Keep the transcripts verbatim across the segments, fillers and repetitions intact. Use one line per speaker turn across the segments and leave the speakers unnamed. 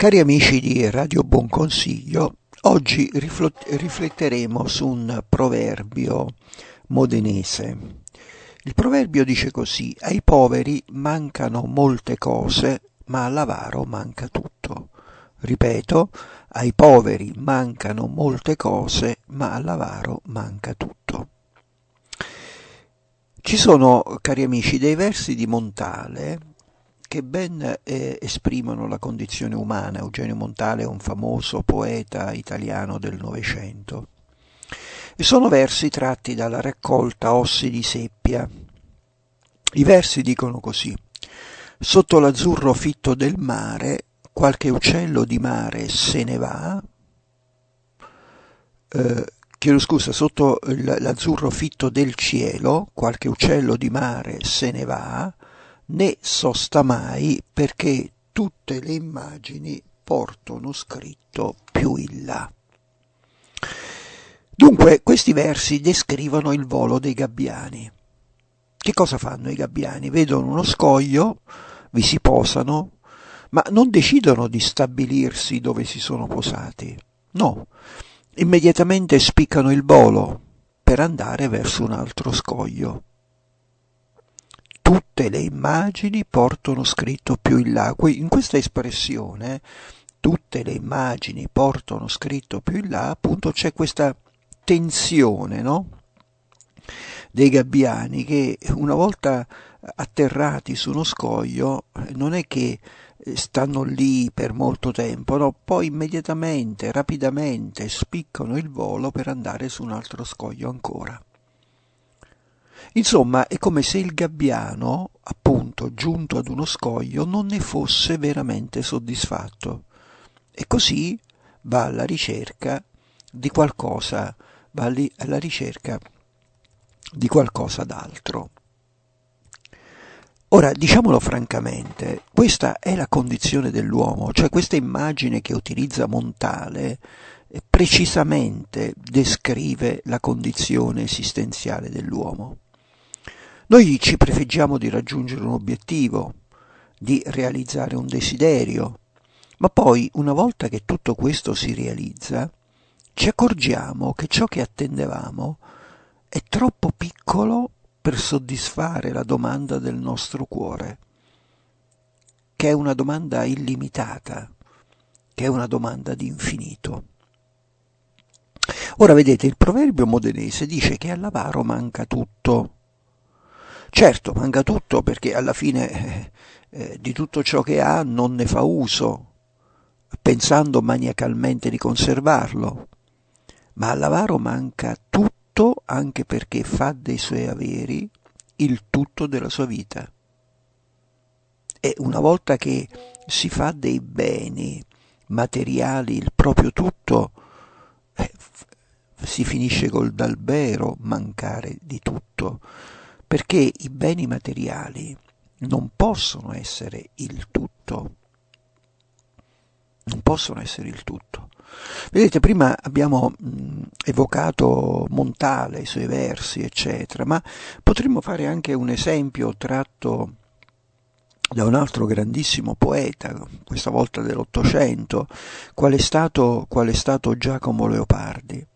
Cari amici di Radio Buon Consiglio, oggi riflot- rifletteremo su un proverbio modenese. Il proverbio dice così: ai poveri mancano molte cose, ma all'avaro manca tutto. Ripeto, ai poveri mancano molte cose, ma all'avaro manca tutto. Ci sono, cari amici, dei versi di Montale che ben eh, esprimono la condizione umana. Eugenio Montale è un famoso poeta italiano del Novecento e sono versi tratti dalla raccolta Ossi di seppia. I versi dicono così: sotto l'azzurro fitto del mare qualche uccello di mare se ne va, eh, chiedo scusa, sotto l'azzurro fitto del cielo qualche uccello di mare se ne va, né sosta mai perché tutte le immagini portano scritto più in là. Dunque, questi versi descrivono il volo dei gabbiani. Che cosa fanno i gabbiani? Vedono uno scoglio, vi si posano, ma non decidono di stabilirsi dove si sono posati. No, immediatamente spiccano il volo per andare verso un altro scoglio. Tutte le immagini portano scritto più in là. In questa espressione, tutte le immagini portano scritto più in là, appunto c'è questa tensione, no? Dei gabbiani che una volta atterrati su uno scoglio non è che stanno lì per molto tempo, no? Poi immediatamente, rapidamente spiccano il volo per andare su un altro scoglio ancora. Insomma, è come se il gabbiano, appunto, giunto ad uno scoglio, non ne fosse veramente soddisfatto e così va alla ricerca di qualcosa, va alla ricerca di qualcosa d'altro. Ora, diciamolo francamente, questa è la condizione dell'uomo, cioè questa immagine che utilizza Montale precisamente descrive la condizione esistenziale dell'uomo. Noi ci prefiggiamo di raggiungere un obiettivo, di realizzare un desiderio, ma poi, una volta che tutto questo si realizza, ci accorgiamo che ciò che attendevamo è troppo piccolo per soddisfare la domanda del nostro cuore, che è una domanda illimitata, che è una domanda di infinito. Ora vedete, il proverbio modenese dice che all'avaro manca tutto. Certo, manca tutto perché alla fine eh, eh, di tutto ciò che ha non ne fa uso, pensando maniacalmente di conservarlo, ma all'avaro manca tutto anche perché fa dei suoi averi il tutto della sua vita. E una volta che si fa dei beni materiali il proprio tutto, eh, si finisce col davvero mancare di tutto, perché i beni materiali non possono essere il tutto, non possono essere il tutto. Vedete, prima abbiamo mh, evocato Montale, i suoi versi, eccetera, ma potremmo fare anche un esempio tratto da un altro grandissimo poeta, questa volta dell'Ottocento, qual è stato, qual è stato Giacomo Leopardi.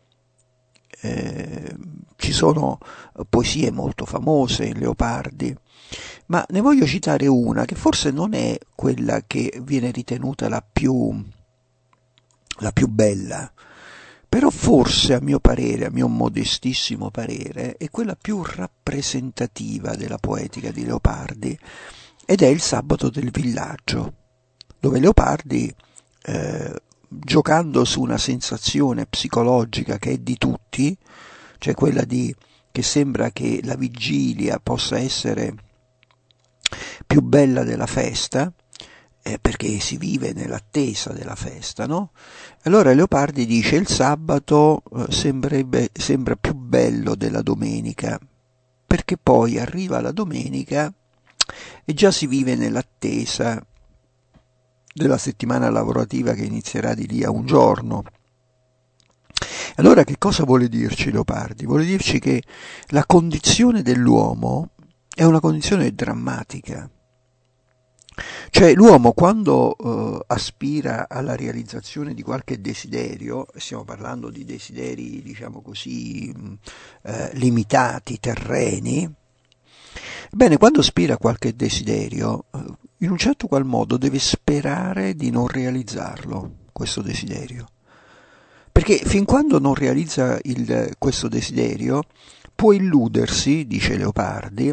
Eh, ci sono poesie molto famose in Leopardi, ma ne voglio citare una che forse non è quella che viene ritenuta la più, la più bella, però forse a mio parere, a mio modestissimo parere, è quella più rappresentativa della poetica di Leopardi, ed è Il sabato del villaggio, dove Leopardi eh, giocando su una sensazione psicologica che è di tutti, cioè quella di che sembra che la vigilia possa essere più bella della festa, eh, perché si vive nell'attesa della festa, no? Allora Leopardi dice: il sabato eh, sembrerebbe, sembra più bello della domenica, perché poi arriva la domenica e già si vive nell'attesa della settimana lavorativa che inizierà di lì a un giorno. Allora che cosa vuole dirci Leopardi? Vuole dirci che la condizione dell'uomo è una condizione drammatica, Cioè l'uomo quando eh, aspira alla realizzazione di qualche desiderio, stiamo parlando di desideri, diciamo così, mh, eh, limitati, terreni, bene, quando aspira a qualche desiderio, eh, in un certo qual modo deve sperare di non realizzarlo, questo desiderio. Perché fin quando non realizza il- questo desiderio, può illudersi, dice Leopardi,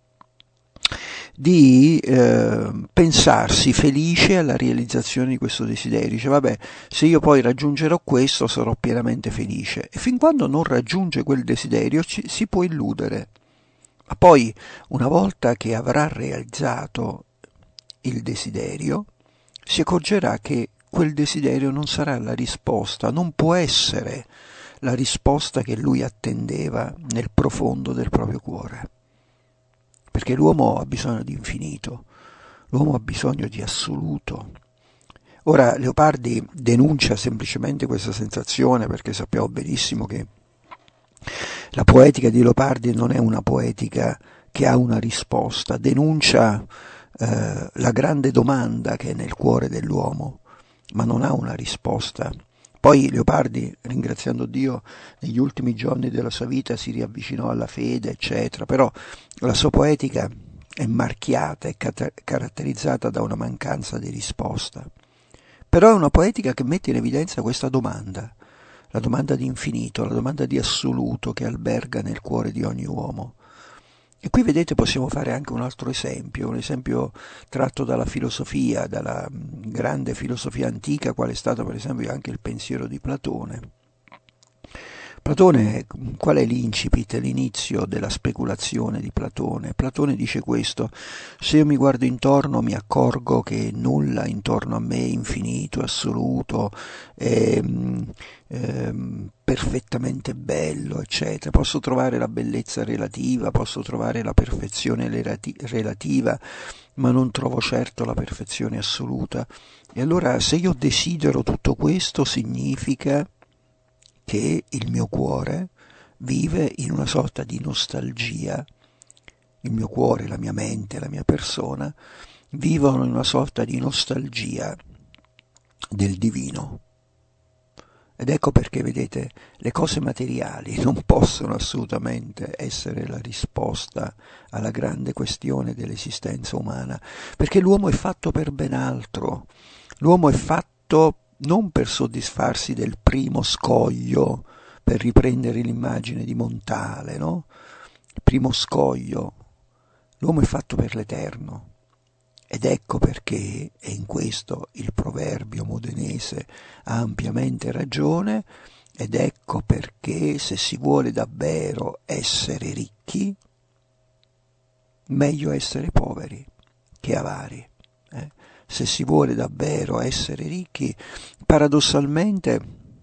di eh, pensarsi felice alla realizzazione di questo desiderio. Dice, vabbè, se io poi raggiungerò questo sarò pienamente felice. E fin quando non raggiunge quel desiderio ci, si può illudere. Ma poi, una volta che avrà realizzato il desiderio, si accorgerà che quel desiderio non sarà la risposta, non può essere la risposta che lui attendeva nel profondo del proprio cuore. Perché l'uomo ha bisogno di infinito, l'uomo ha bisogno di assoluto. Ora Leopardi denuncia semplicemente questa sensazione perché sappiamo benissimo che la poetica di Leopardi non è una poetica che ha una risposta, denuncia eh, la grande domanda che è nel cuore dell'uomo, ma non ha una risposta. Poi Leopardi, ringraziando Dio, negli ultimi giorni della sua vita si riavvicinò alla fede, eccetera, però la sua poetica è marchiata, è caratterizzata da una mancanza di risposta. Però è una poetica che mette in evidenza questa domanda, la domanda di infinito, la domanda di assoluto che alberga nel cuore di ogni uomo. E qui vedete possiamo fare anche un altro esempio, un esempio tratto dalla filosofia, dalla grande filosofia antica, quale è stato per esempio anche il pensiero di Platone. Platone, qual è l'incipit, l'inizio della speculazione di Platone? Platone dice questo: se io mi guardo intorno mi accorgo che nulla intorno a me è infinito, assoluto, è, è perfettamente bello, eccetera. Posso trovare la bellezza relativa, posso trovare la perfezione relativa, ma non trovo certo la perfezione assoluta. E allora se io desidero tutto questo significa che il mio cuore vive in una sorta di nostalgia, il mio cuore, la mia mente, la mia persona vivono in una sorta di nostalgia del divino. Ed ecco perché, vedete, le cose materiali non possono assolutamente essere la risposta alla grande questione dell'esistenza umana, perché l'uomo è fatto per ben altro. L'uomo è fatto non per soddisfarsi del primo scoglio, per riprendere l'immagine di Montale, no? Il primo scoglio. L'uomo è fatto per l'eterno. Ed ecco perché, e in questo il proverbio modenese ha ampiamente ragione, ed ecco perché se si vuole davvero essere ricchi, meglio essere poveri che avari. Eh? Se si vuole davvero essere ricchi, paradossalmente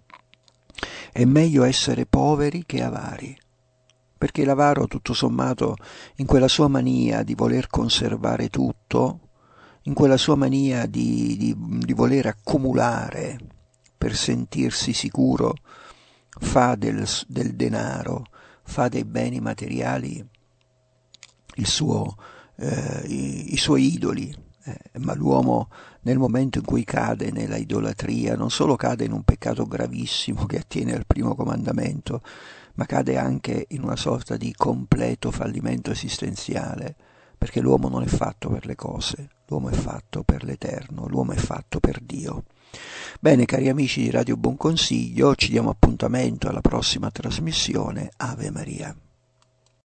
è meglio essere poveri che avari, perché l'avaro, tutto sommato, in quella sua mania di voler conservare tutto, in quella sua mania di, di, di voler accumulare per sentirsi sicuro, fa del, del denaro, fa dei beni materiali il suo, eh, i, i suoi idoli. Eh, ma l'uomo nel momento in cui cade nella idolatria non solo cade in un peccato gravissimo che attiene al primo comandamento, ma cade anche in una sorta di completo fallimento esistenziale, perché l'uomo non è fatto per le cose, l'uomo è fatto per l'eterno, l'uomo è fatto per Dio. Bene, cari amici di Radio Buon Consiglio, ci diamo appuntamento alla prossima trasmissione. Ave Maria.